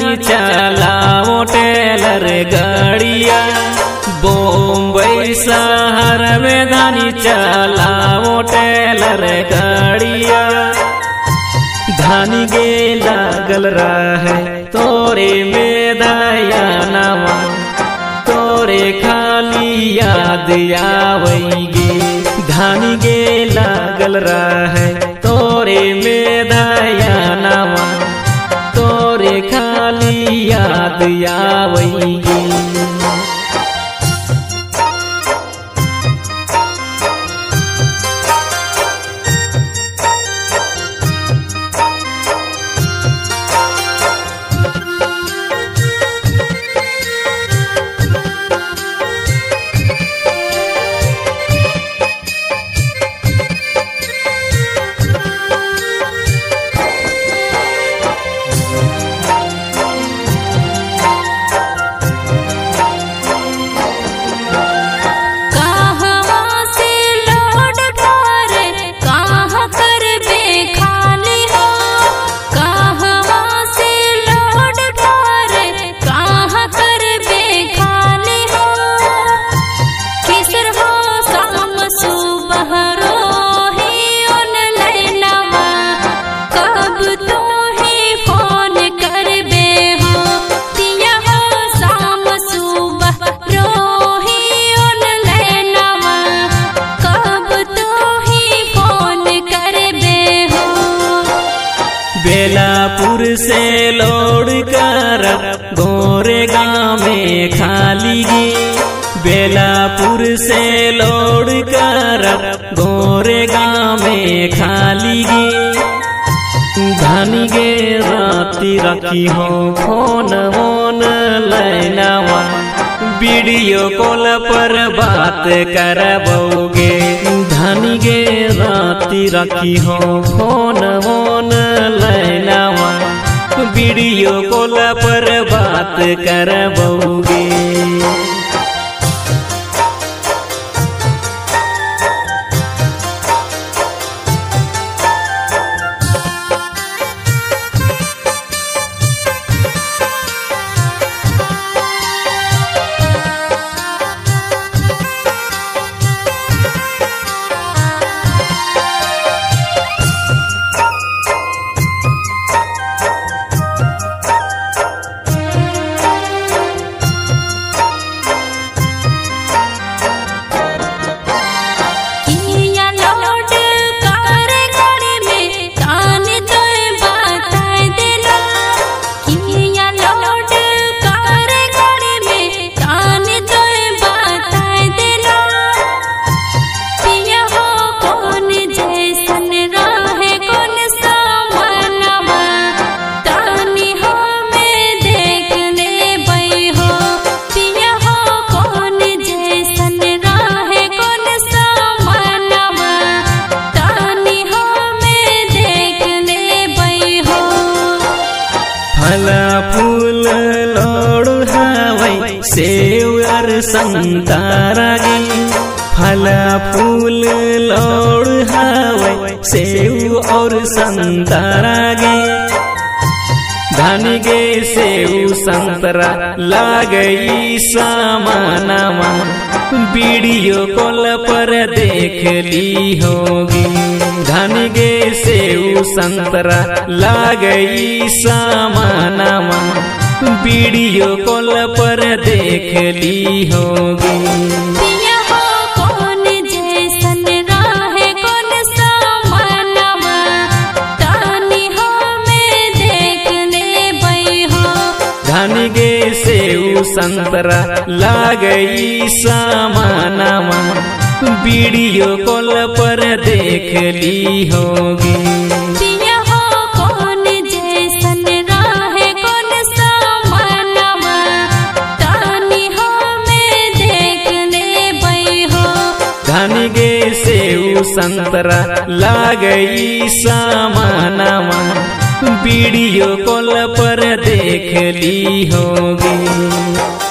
धानी चलाओ टेलर गाड़िया। बम्बई शहर में धानी चलाओ टेलर गाड़िया। धानी गे लागल रहे तोरे में दया नवा, तोरे खाली याद आवैगे। धानी गे लागल रहे तोरे में दया नवा, तोरे खाली याद आवैगे। बेलापुर से लौड़ कर गोरेगांव में खाली गे। बेलापुर से लौड़ कर गोरेगांव में खाली गे। धानी गे राती रखी हो फोन वोन लैनवा, वीडियो कॉल पर बात करबोगे। धानी गे राती रखी हो फोन वोन लैनवा, वीडियो कॉल पर बात करबोगे। फला फूल लोड़ हवै सेव और संतरा गे। फला फूल लोड़ हवै सेव और संतरा गे। धानी गे सेव संतरा लागई सामानवा, वीडियो कॉल पर देख ली होगी। धानी गे सेव संतरा लागई सामानवा, वीडियो कॉल पर देख ली होगी। धानी गे सेव संतरा लागई सामानवा, वीडियो कॉल पर देख ली होगी। धानी गे सेव संतरा लागई सामानवा, वीडियो कॉल पर देख ली होगी।